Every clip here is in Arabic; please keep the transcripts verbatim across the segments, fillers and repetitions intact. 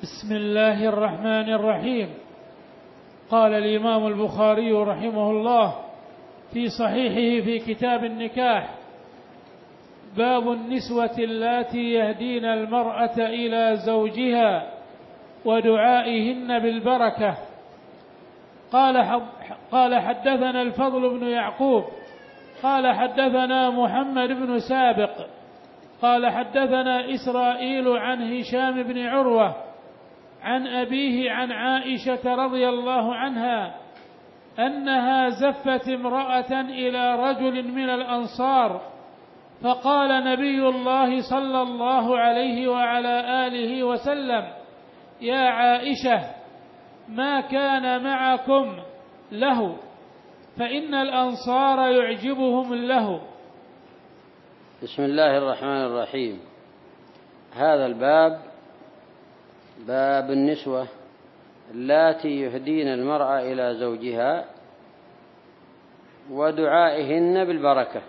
بسم الله الرحمن الرحيم. قال الإمام البخاري رحمه الله في صحيحه في كتاب النكاح: باب النسوة اللاتي يهدين المرأة إلى زوجها ودعائهن بالبركة. قال قال حدثنا الفضل بن يعقوب قال حدثنا محمد بن سابق قال حدثنا إسرائيل عن هشام بن عروة عن أبيه عن عائشة رضي الله عنها أنها زفت امرأة إلى رجل من الأنصار، فقال نبي الله صلى الله عليه وعلى آله وسلم: يا عائشة، ما كان معكم له، فإن الأنصار يعجبهم له. بسم الله الرحمن الرحيم. هذا الباب باب النسوة اللاتي يهدين المرأة إلى زوجها ودعائهن بالبركة.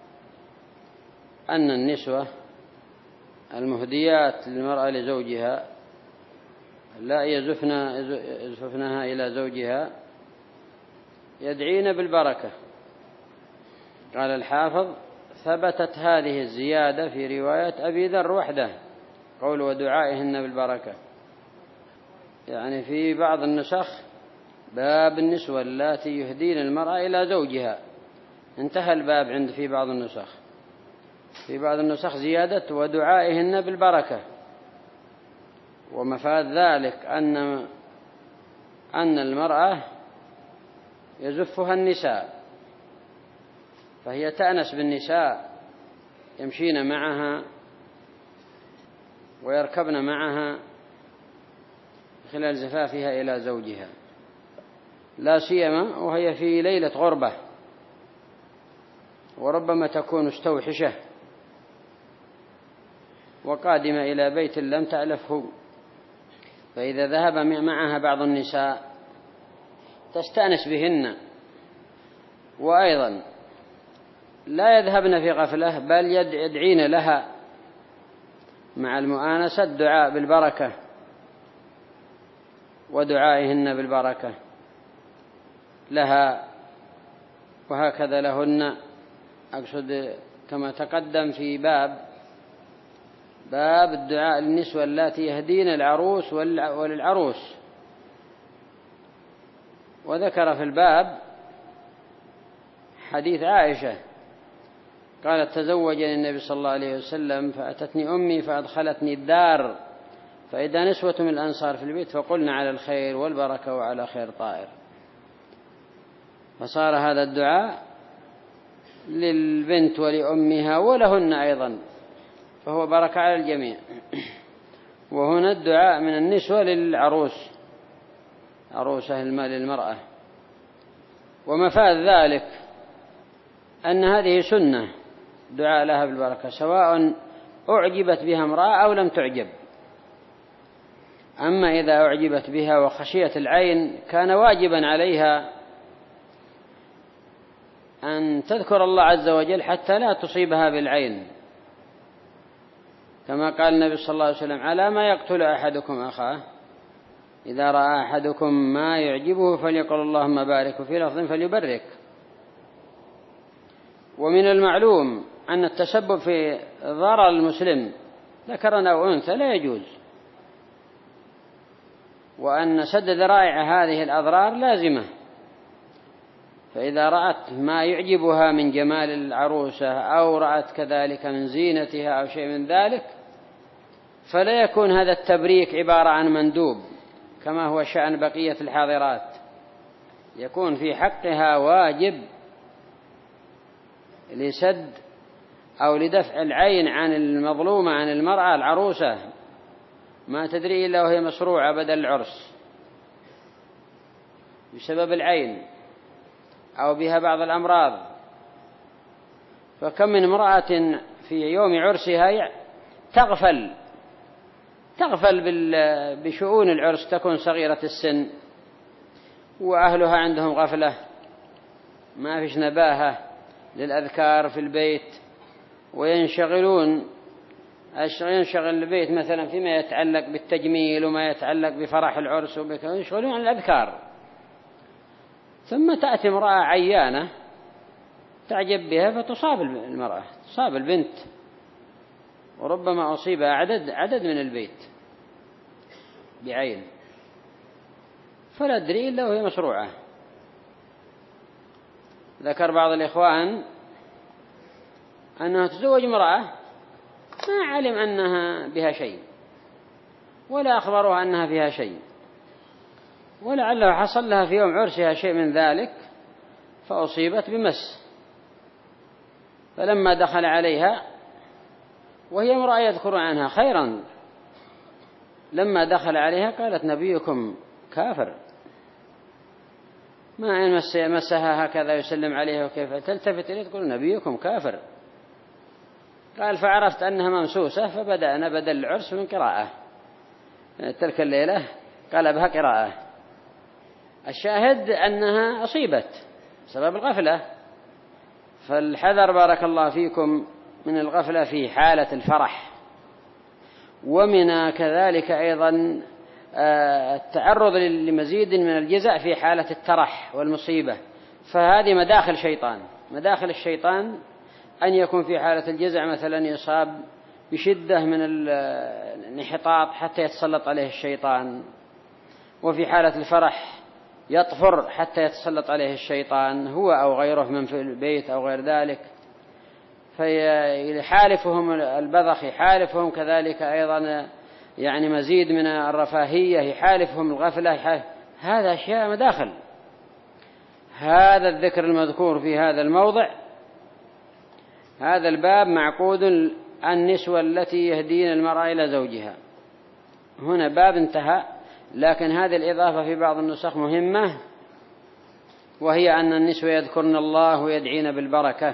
أن النسوة المهديات للمرأة لزوجها لا يزفنها إلى زوجها يدعين بالبركة. قال الحافظ: ثبتت هذه الزيادة في رواية أبي ذر وحده، قول ودعائهن بالبركة، يعني في بعض النسخ باب النسوة اللاتي يهدين المرأة إلى زوجها، انتهى الباب عند في بعض النسخ. في بعض النسخ زيادة ودعائهن بالبركة. ومفاد ذلك أن أن المرأة يزفها النساء، فهي تأنس بالنساء، يمشين معها ويركبن معها خلال زفافها إلى زوجها، لا سيما وهي في ليلة غربة، وربما تكون مستوحشة وقادمة إلى بيت لم تألفه، فإذا ذهب معها بعض النساء تستأنس بهن، وأيضا لا يذهبن في غفلة، بل يدعين لها مع المؤانسة الدعاء بالبركة ودعائهن بالبركة لها، وهكذا لهن. أقصد كما تقدم في باب باب الدعاء للنسوة اللاتي يهدين العروس وللعروس. وذكر في الباب حديث عائشة قالت: تزوجني النبي صلى الله عليه وسلم فأتتني أمي فأدخلتني الدار، فإذا نسوة من الأنصار في البيت فقلنا على الخير والبركة وعلى خير طائر. فصار هذا الدعاء للبنت ولأمها ولهن أيضا، فهو بركة على الجميع. وهنا الدعاء من النسوة للعروس، عروسة للمرأة. ومفاد ذلك أن هذه سنة دعاء لها بالبركة، سواء أعجبت بها امرأة أو لم تعجب. أما إذا أعجبت بها وخشيت العين كان واجبا عليها أن تذكر الله عز وجل حتى لا تصيبها بالعين، كما قال النبي صلى الله عليه وسلم: على ما يقتل أحدكم أخاه، إذا رأى أحدكم ما يعجبه فليقل اللهم بارك، وفي لفظ فليبرك. ومن المعلوم أن التسبب في ضرر المسلم ذكرا أو أنثى لا يجوز، وأن سد ذرائع هذه الأضرار لازمة. فإذا رأت ما يعجبها من جمال العروسة أو رأت كذلك من زينتها أو شيء من ذلك، فلا يكون هذا التبريك عبارة عن مندوب كما هو شأن بقية الحاضرات، يكون في حقها واجب لسد أو لدفع العين عن المظلومة، عن المرأة العروسة، ما تدري إلا وهي مسروعة بدل العرس بسبب العين أو بها بعض الأمراض. فكم من امرأة في يوم عرسها تغفل تغفل بشؤون العرس، تكون صغيرة السن وأهلها عندهم غفلة، ما فيش نباهة للأذكار في البيت، وينشغلون ينشغل البيت مثلا فيما يتعلق بالتجميل وما يتعلق بفرح العرس ويشغلون عن الأذكار، ثم تأتي امرأة عيانة تعجب بها فتصاب المرأة، تصاب البنت، وربما أصيب عدد عدد من البيت بعين، فلا أدري إلا وهي مسروعة. ذكر بعض الإخوان أنه تزوج امرأة ما علم أنها بها شيء ولا أخبرها أنها فيها شيء، ولعله حصل لها في يوم عرسها شيء من ذلك فأصيبت بمس، فلما دخل عليها وهي امرأة يذكر عنها خيرا، لما دخل عليها قالت نبيكم كافر، ما إن مسها هكذا يسلم عليها وكيف تلتفت إليه تقول نبيكم كافر. قال فعرفت أنها ممسوسة فبدأنا بدل العرس من قراءة تلك الليلة قلبها قراءة. الشاهد أنها أصيبت سبب الغفلة، فالحذر بارك الله فيكم من الغفلة في حالة الفرح، ومن كذلك أيضا التعرض لمزيد من الجزع في حالة الترح والمصيبة، فهذه مداخل شيطان. مداخل الشيطان أن يكون في حالة الجزع مثلا يصاب بشدة من الانحطاط حتى يتسلط عليه الشيطان، وفي حالة الفرح يطفر حتى يتسلط عليه الشيطان هو أو غيره من في البيت أو غير ذلك، فيحالفهم البذخ، يحالفهم كذلك أيضا يعني مزيد من الرفاهية، يحالفهم الغفلة، يحالف. هذا أشياء مداخل. هذا الذكر المذكور في هذا الموضع، هذا الباب معقود النسوة التي يهدين المرأة إلى زوجها، هنا باب انتهى. لكن هذه الإضافة في بعض النسخ مهمة، وهي أن النسوة يذكرن الله ويدعين بالبركة،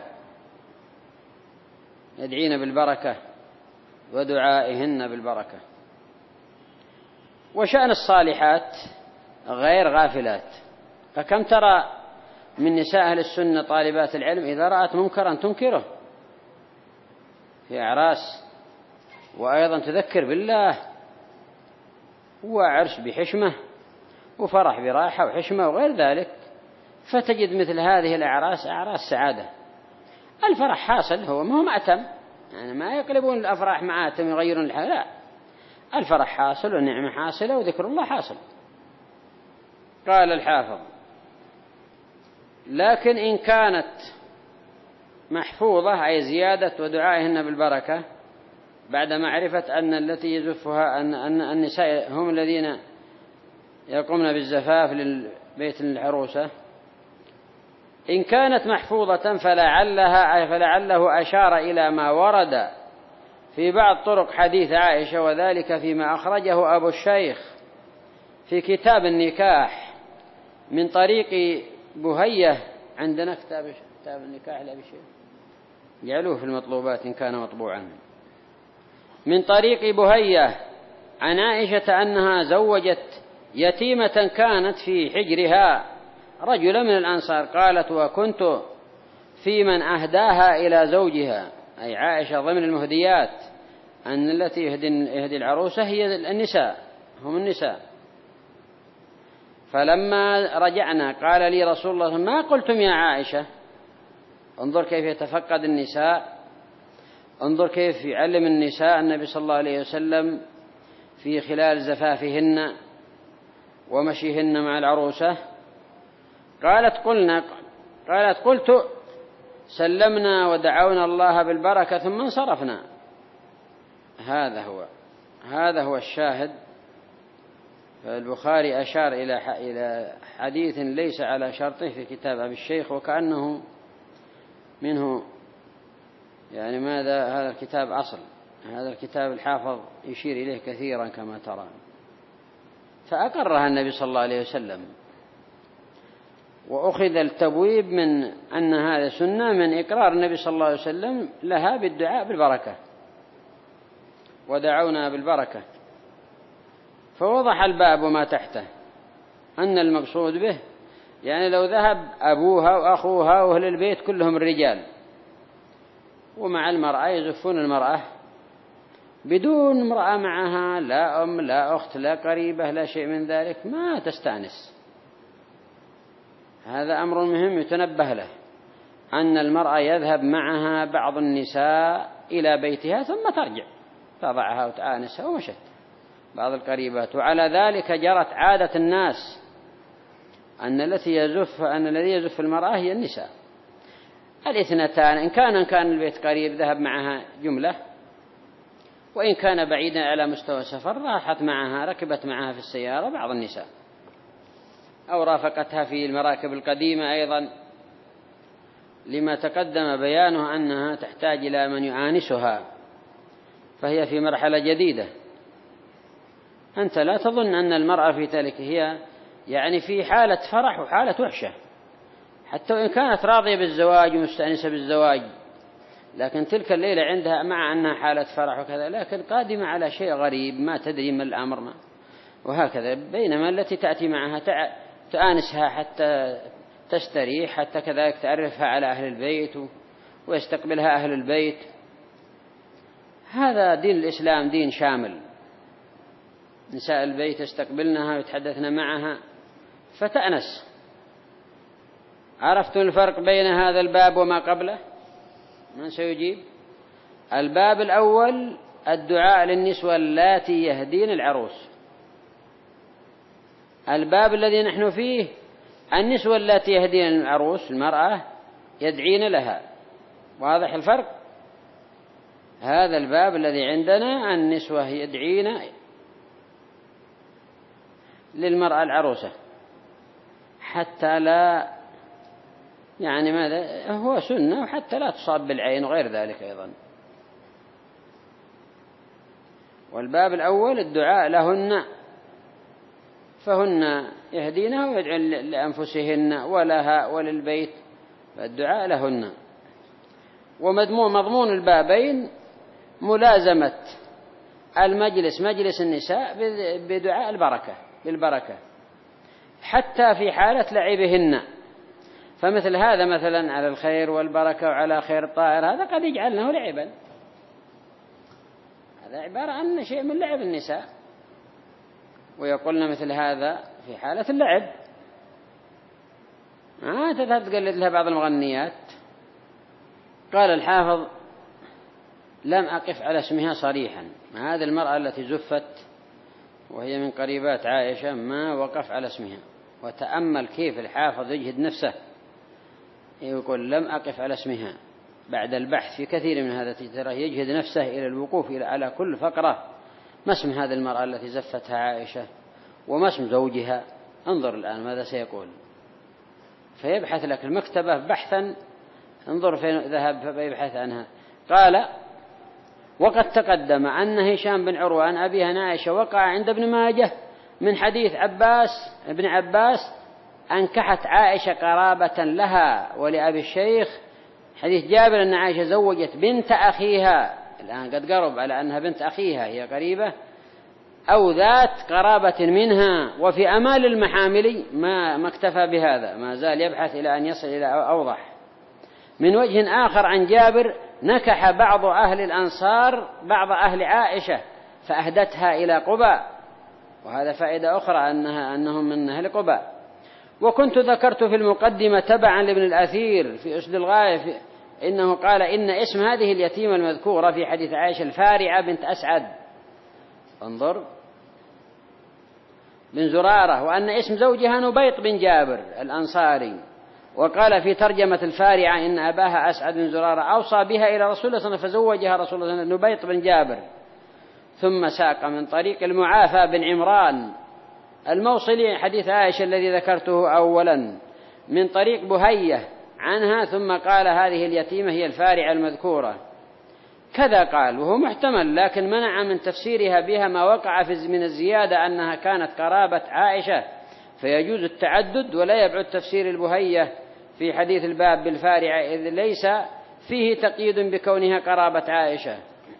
يدعين بالبركة ودعائهن بالبركة. وشأن الصالحات غير غافلات، فكم ترى من نساء أهل السنة طالبات العلم إذا رأت منكرا تنكره في أعراس، وأيضا تذكر بالله، وعرس بحشمة وفرح براحة وحشمة وغير ذلك، فتجد مثل هذه الأعراس أعراس سعادة. الفرح حاصل، هو ما هو مأتم، يعني ما يقلبون الأفراح معاتم يغيرون الحال، لا، الفرح حاصل والنعمة حاصلة وذكر الله حاصل. قال الحافظ لكن إن كانت محفوظة أي زيادة ودعائهن بالبركة بعد معرفة أن التي يزفها أن, أن النساء هم الذين يقومن بالزفاف للبيت العروسة، إن كانت محفوظة فلعلها فلعله أشار إلى ما ورد في بعض طرق حديث عائشة، وذلك فيما أخرجه أبو الشيخ في كتاب النكاح من طريق بهية. عندنا كتاب كتاب النكاح لأبي الشيخ، جعلوه في المطلوبات إن كان مطبوعا، من طريق بهية عن عائشة أنها زوجت يتيمة كانت في حجرها رجلا من الأنصار، قالت وكنت في من أهداها إلى زوجها، أي عائشة ضمن المهديات، أن التي يهدي العروسة هي النساء، هم النساء. فلما رجعنا قال لي رسول الله ما قلتم يا عائشة؟ انظر كيف يتفقد النساء، انظر كيف يعلم النساء النبي صلى الله عليه وسلم في خلال زفافهن ومشيهن مع العروسة. قالت قلنا قالت قلت سلمنا ودعونا الله بالبركة ثم انصرفنا. هذا هو هذا هو الشاهد. فالبخاري أشار إلى إلى حديث ليس على شرطه في كتاب أبي الشيخ، وكأنه منه يعني ماذا هذا الكتاب أصل، هذا الكتاب الحافظ يشير إليه كثيرا كما ترى، فأقرها النبي صلى الله عليه وسلم، وأخذ التبويب من أن هذا سنة من إقرار النبي صلى الله عليه وسلم لها بالدعاء بالبركة، ودعونا بالبركة. فوضح الباب وما تحته أن المقصود به يعني لو ذهب أبوها وأخوها وأهل البيت كلهم الرجال ومع المرأة يزفون المرأة بدون امرأة معها، لا أم لا أخت لا قريبة لا شيء من ذلك، ما تستأنس. هذا أمر مهم يتنبه له، أن المرأة يذهب معها بعض النساء إلى بيتها ثم ترجع تضعها وتآنسها ومشت بعض القريبات. وعلى ذلك جرت عادة الناس أن التي يزف أن الذي يزف المرأة هي النساء الاثنتان، إن كان إن كان البيت قريب ذهب معها جملة، وإن كان بعيدا على مستوى سفر راحت معها ركبت معها في السيارة بعض النساء، أو رافقتها في المراكب القديمة أيضا، لما تقدم بيانه أنها تحتاج إلى من يعانسها، فهي في مرحلة جديدة. أنت لا تظن أن المرأة في تلك هي يعني في حالة فرح وحالة وحشة، حتى وإن كانت راضية بالزواج ومستأنسة بالزواج، لكن تلك الليلة عندها مع أنها حالة فرح وكذا، لكن قادمة على شيء غريب ما تدري ما الأمر ما وهكذا. بينما التي تأتي معها تآنسها حتى تستريح، حتى كذلك تعرفها على أهل البيت ويستقبلها أهل البيت. هذا دين الإسلام دين شامل، نساء البيت يستقبلنها ويتحدثن معها فتأنس. عرفتم الفرق بين هذا الباب وما قبله؟ من سيجيب؟ الباب الأول الدعاء للنسوة اللاتي يهدين العروس، الباب الذي نحن فيه النسوة اللاتي يهدين العروس، المرأة يدعين لها. واضح الفرق؟ هذا الباب الذي عندنا النسوة يدعين للمرأة العروسة حتى لا يعني ماذا هو سنة، وحتى لا تصاب بالعين وغير ذلك أيضا. والباب الأول الدعاء لهن، فهن يهدينها ويدعن لأنفسهن ولها وللبيت، فالدعاء لهن. ومضمون مضمون البابين ملازمة المجلس مجلس النساء بدعاء البركة بالبركة حتى في حالة لعبهن. فمثل هذا مثلا على الخير والبركة وعلى خير طائر، هذا قد يجعلنه لعبا، هذا عبارة عن شيء من لعب النساء، ويقولن مثل هذا في حالة اللعب. ما تذهب تقلد لها بعض المغنيات. قال الحافظ: لم أقف على اسمها صريحا. هذه المرأة التي زفت وهي من قريبات عائشة ما وقف على اسمها. وتأمل كيف الحافظ يجهد نفسه، يقول لم أقف على اسمها بعد البحث في كثير من هذا ترى يجهد نفسه إلى الوقوف على كل فقرة. ما اسم هذه المرأة التي زفتها عائشة وما اسم زوجها؟ انظر الآن ماذا سيقول. فيبحث لك المكتبة بحثا، انظر فين ذهب فيبحث عنها. قال: وقد تقدم أن هشام بن عروة عن أبيها عن عائشة وقع عند ابن ماجه من حديث عباس ابن عباس أنكحت عائشة قرابة لها ولأبي الشيخ، حديث جابر أن عائشة زوجت بنت أخيها، الآن قد قرب على أنها بنت أخيها هي قريبة أو ذات قرابة منها. وفي أمال المحامل ما ما اكتفى بهذا، ما زال يبحث إلى أن يصل إلى أوضح. من وجه آخر عن جابر: نكح بعض أهل الأنصار بعض أهل عائشة فأهدتها إلى قباء. وهذا فائدة أخرى أنها أنهم من أهل قباء. وكنت ذكرت في المقدمة تبعا لابن الأثير في أسد الغاية في إنه قال إن اسم هذه اليتيمة المذكورة في حديث عائشة الفارعة بنت أسعد، انظر، بن زرارة، وأن اسم زوجها نبيط بن جابر الأنصاري. وقال في ترجمة الفارعة إن أباها أسعد بن زرارة أوصى بها إلى رسول الله صلى الله عليه وسلم فزوجها رسول الله صلى الله عليه وسلم نبيط بن جابر. ثم ساق من طريق المعافى بن عمران الموصلي حديث عائشة الذي ذكرته أولا من طريق بهية عنها، ثم قال هذه اليتيمة هي الفارعة المذكورة. كذا قال، وهو محتمل، لكن منع من تفسيرها بها ما وقع في من الزيادة أنها كانت قرابة عائشة، فيجوز التعدد ولا يبعد تفسير البهية في حديث الباب بالفارعة، إذ ليس فيه تقييد بكونها قرابة عائشة.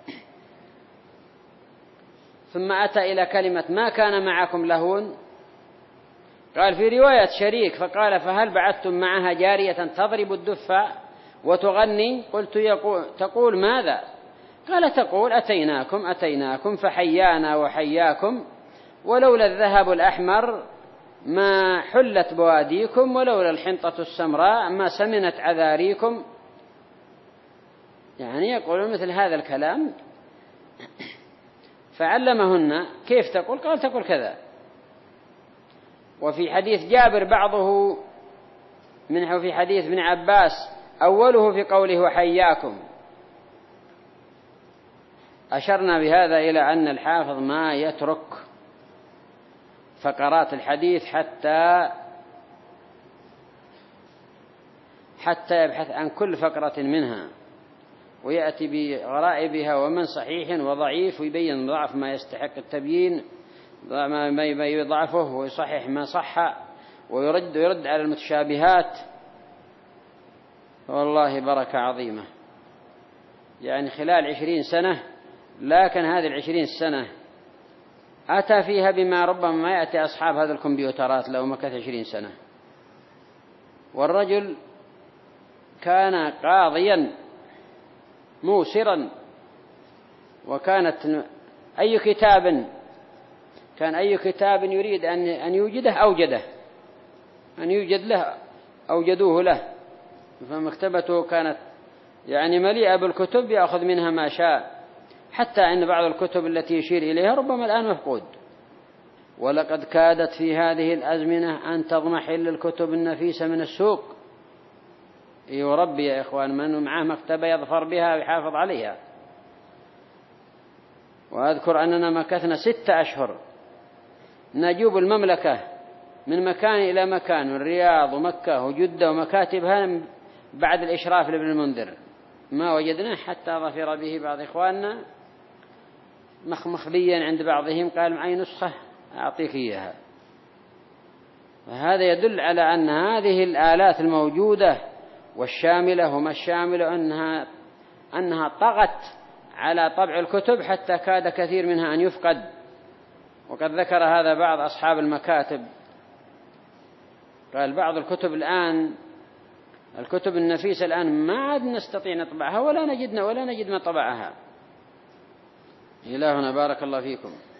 ثم أتى إلى كلمة ما كان معكم لهون، قال في رواية شريك فقال: فهل بعثتم معها جارية تضرب الدف وتغني؟ قلت: يقول تقول ماذا؟ قال تقول أتيناكم أتيناكم فحيانا وحياكم، ولولا الذهب الأحمر ما حلت بواديكم، ولولا الحنطة السمراء ما سمنت عذاريكم. يعني يقولون مثل هذا الكلام. فعلمهن كيف تقول، قال تقول كذا. وفي حديث جابر بعضه منه، في حديث ابن عباس أوله في قوله وحياكم. أشرنا بهذا إلى أن الحافظ ما يترك فقرات الحديث حتى حتى يبحث عن كل فقرة منها ويأتي بغرائبها ومن صحيح وضعيف، ويبين ضعف ما يستحق التبيين، ما يضعفه، ويصحح ما صح، ويرد ويرد على المتشابهات. والله بركة عظيمة. يعني خلال عشرين سنة، لكن هذه العشرين سنة أتى فيها بما ربما ما يأتي أصحاب هذه الكمبيوترات لو مكث عشرين سنة. والرجل كان قاضيا موسرا، وكانت أي كتاب كان أي كتاب يريد أن أن يوجده أوجده أن يوجد له أوجدوه له. فمكتبته كانت يعني مليئة بالكتب، يأخذ منها ما شاء، حتى أن بعض الكتب التي يشير إليها ربما الآن مفقود. ولقد كادت في هذه الأزمنة أن تضمحل الكتب النفيسة من السوق. يربي يا إخوان من معه مكتبة يظفر بها ويحافظ عليها. وأذكر أننا مكثنا ستة أشهر نجوب المملكة من مكان إلى مكان، من الرياض ومكة وجدة ومكاتبها، بعد الإشراف لابن المنذر ما وجدنا، حتى ظفر به بعض إخواننا مخمخبيا عند بعضهم، قال معي نسخة أعطيك إياها. وهذا يدل على أن هذه الآلات الموجودة والشاملة وما الشاملة أنها, أنها طغت على طبع الكتب حتى كاد كثير منها أن يفقد. وقد ذكر هذا بعض أصحاب المكاتب، قال بعض الكتب الآن، الكتب النفيسة الآن ما عاد نستطيع نطبعها ولا نجدنا ولا نجد ما طبعها. إلهنا بارك الله فيكم.